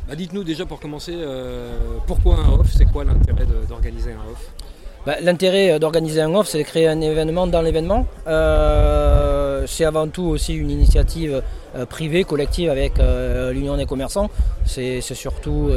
Dites-nous déjà pour commencer, pourquoi un off? C'est quoi l'intérêt d'organiser un off? L'intérêt d'organiser un off, c'est de créer un événement dans l'événement. C'est avant tout aussi une initiative privée, collective avec l'Union des commerçants. C'est surtout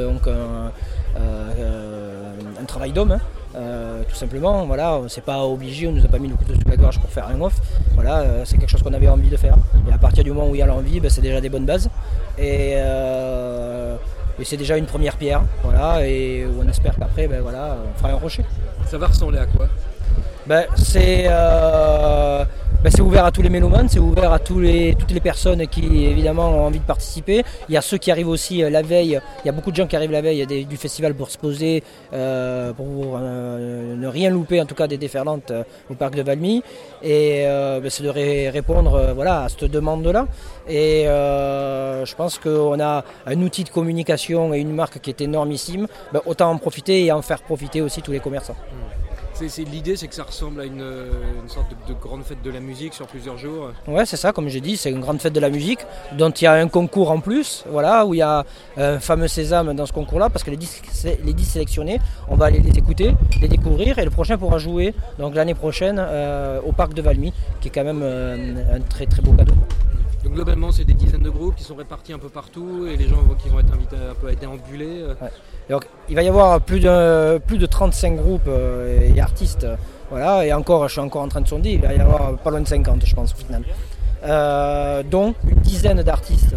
un travail d'homme, tout simplement. Voilà, on ne s'est pas obligé, on ne nous a pas mis le couteau sous la gorge pour faire un off. Voilà, c'est quelque chose qu'on avait envie de faire. Et à partir du moment où il y a l'envie, c'est déjà des bonnes bases. Et c'est déjà une première pierre. Voilà, et on espère qu'après, on fera un rocher. Ça va ressembler à quoi? C'est ouvert à tous les mélomanes, c'est ouvert à toutes les personnes qui évidemment ont envie de participer. Il y a ceux qui arrivent aussi la veille, il y a beaucoup de gens qui arrivent la veille du festival pour se poser, pour ne rien louper en tout cas des déferlantes au parc de Valmy. Et c'est de répondre à cette demande-là. Et je pense qu'on a un outil de communication et une marque qui est énormissime. Autant en profiter et en faire profiter aussi tous les commerçants. L'idée, c'est que ça ressemble à une sorte de grande fête de la musique sur plusieurs jours. Ouais, c'est ça, comme j'ai dit, c'est une grande fête de la musique, dont il y a un concours en plus, où il y a un fameux sésame dans ce concours-là, parce que les 10 sélectionnés, on va aller les écouter, les découvrir, et le prochain pourra jouer, donc l'année prochaine, au parc de Valmy, qui est quand même un très très beau cadeau. Donc globalement, c'est des dizaines de groupes qui sont répartis un peu partout, et les gens qui vont être invités un peu à déambuler. Ouais. Donc, il va y avoir plus de 35 groupes et artistes, et encore, je suis encore en train de sonder, il va y avoir pas loin de 50 je pense au final. Dont une dizaine d'artistes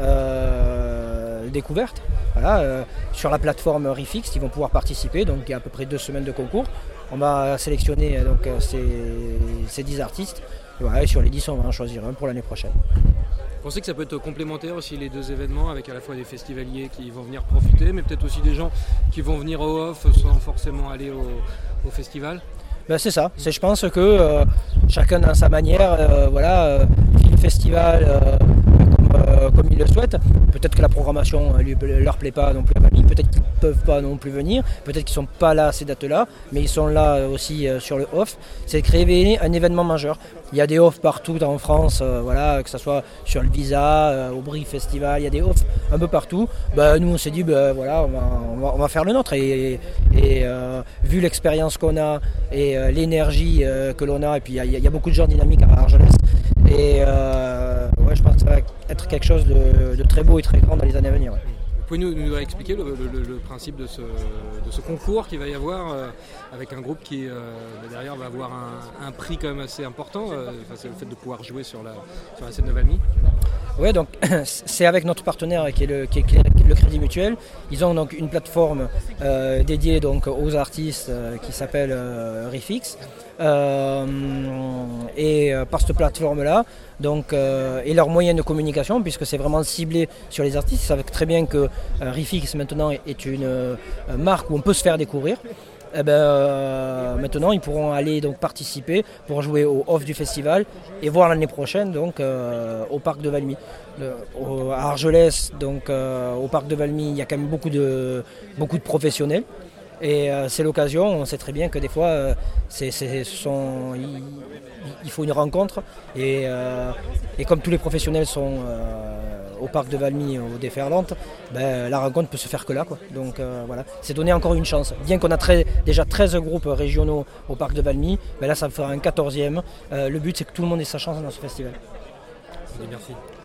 découvertes sur la plateforme Refix, qui vont pouvoir participer, donc il y a à peu près 2 semaines de concours. On va sélectionner ces 10 artistes, et sur les 10 on va en choisir un pour l'année prochaine. Vous pensez que ça peut être complémentaire aussi les deux événements, avec à la fois des festivaliers qui vont venir profiter, mais peut-être aussi des gens qui vont venir au off sans forcément aller au festival? C'est ça, je pense que chacun dans sa manière vit le festival comme il le souhaite. Peut-être que la programmation leur plaît pas non plus à Valmy, peut-être qu'ils ne peuvent pas non plus venir, peut-être qu'ils ne sont pas là à ces dates-là, mais ils sont là aussi sur le off. C'est de créer un événement majeur. Il y a des offs partout en France, que ce soit sur le Visa, au Brie Festival, il y a des offs un peu partout. Nous on s'est dit on va faire le nôtre et vu l'expérience qu'on a et l'énergie que l'on a, et puis il y a beaucoup de gens dynamiques à Argelès, et je pense que ça va être quelque chose de très beau et très grand dans les années à venir. Ouais. Vous pouvez nous expliquer le principe de ce concours qu'il va y avoir avec un groupe qui derrière va avoir un prix quand même assez important, c'est le fait de pouvoir jouer sur la scène de Valmy? Oui, donc c'est avec notre partenaire qui est le Crédit Mutuel. Ils ont donc une plateforme dédiée donc aux artistes qui s'appelle Refix. Et par cette plateforme-là, et leurs moyens de communication, puisque c'est vraiment ciblé sur les artistes, ils savent très bien que Refix maintenant est une marque où on peut se faire découvrir. Maintenant ils pourront aller donc participer pour jouer au off du festival et voir l'année prochaine au parc de Valmy. À Argelès, au parc de Valmy, il y a quand même beaucoup de professionnels. Et c'est l'occasion, on sait très bien que des fois il faut une rencontre et comme tous les professionnels sont au parc de Valmy, aux déferlantes, la rencontre peut se faire que là, quoi. Donc c'est donner encore une chance. Bien qu'on a déjà 13 groupes régionaux au parc de Valmy, là ça fera un 14e. Le but c'est que tout le monde ait sa chance dans ce festival. Merci.